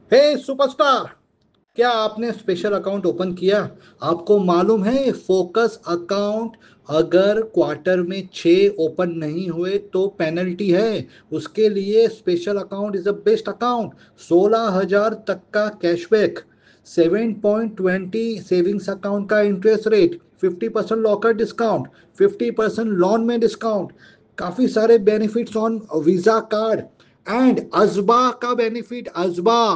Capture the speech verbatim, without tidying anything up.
हे superstar, क्या आपने special account open किया? आपको मालूम है फोकस अकाउंट अगर क्वार्टर में छः ओपन नहीं हुए तो पेनल्टी है। उसके लिए special account is the best account. सोलह हजार तक का cashback, seven point twenty savings account का interest rate, fifty percent locker discount, fifty percent loan में डिस्काउंट, काफी सारे benefits on visa card and अजबा का बेनिफिट। अजबा